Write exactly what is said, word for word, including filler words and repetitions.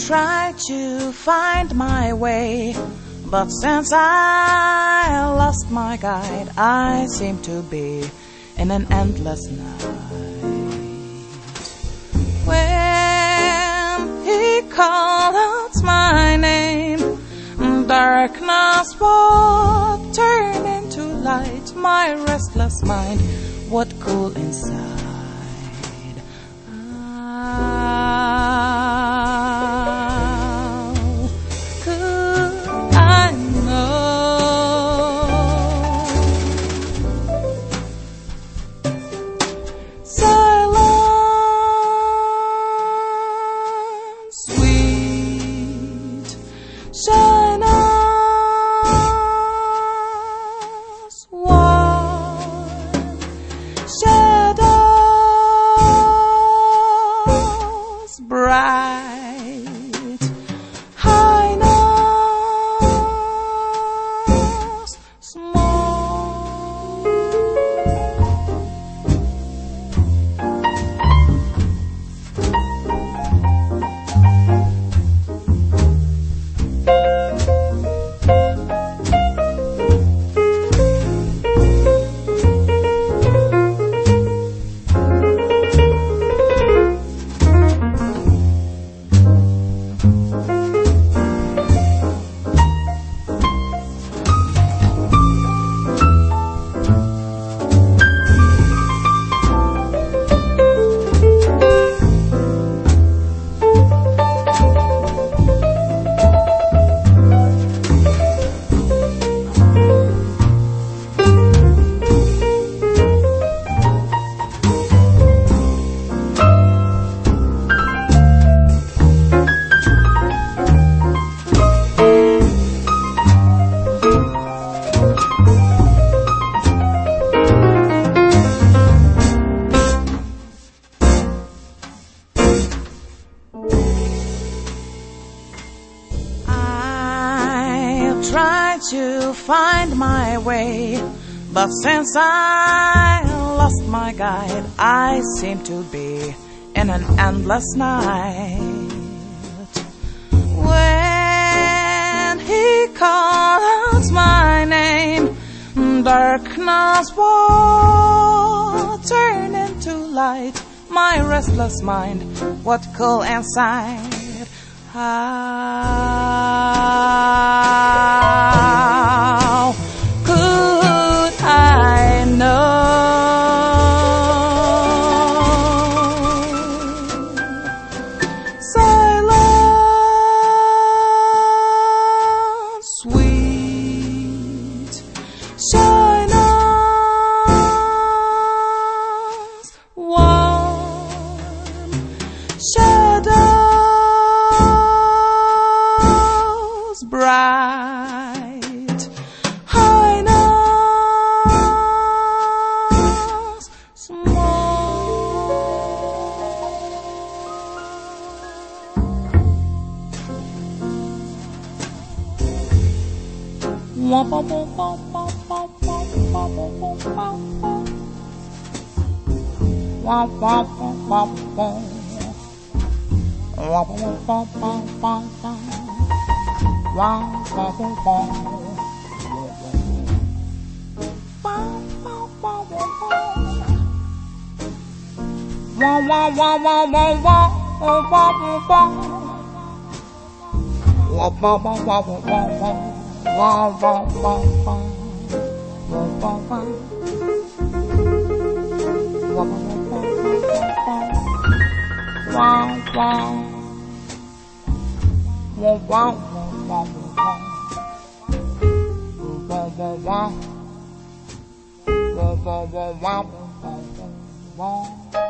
tried to find my way, but since I lost my guide, I seem to be in an endless night. When he called out my name, darkness would turn into light. My restless mind would cool inside. How could I know? Silence, sweet, shine us, warm, shadows bright, highness small. Tried to find my way, but since I lost my guide, I seem to be in an endless night. When he called out my name, darkness would turn into light. My restless mind would cool inside. How could I know? Silence, sweet, shine us, warm, shadows bright, highness small. Wah, wah, wah, wah, wah, wah, wah, wah, wah, wah, wah, wah, wah. Wah, wah, wah, wah, wah, wah, wah. Wow, wow, wow, wow. Wow, wow, wow, wow, wow. Wow, wow, wow, wow, wow, wow. Oh, wow, wow, wow. Wow, wow, wow, wow, wow, wow, wow. Wow, wow, wow, wow. Wow, wow, wow. Wow, wow, wow, wow, wow. Wow, wow. Wow, wow. Wow, wow, wow, wow, wow, wow, wow, wow, wow, wow.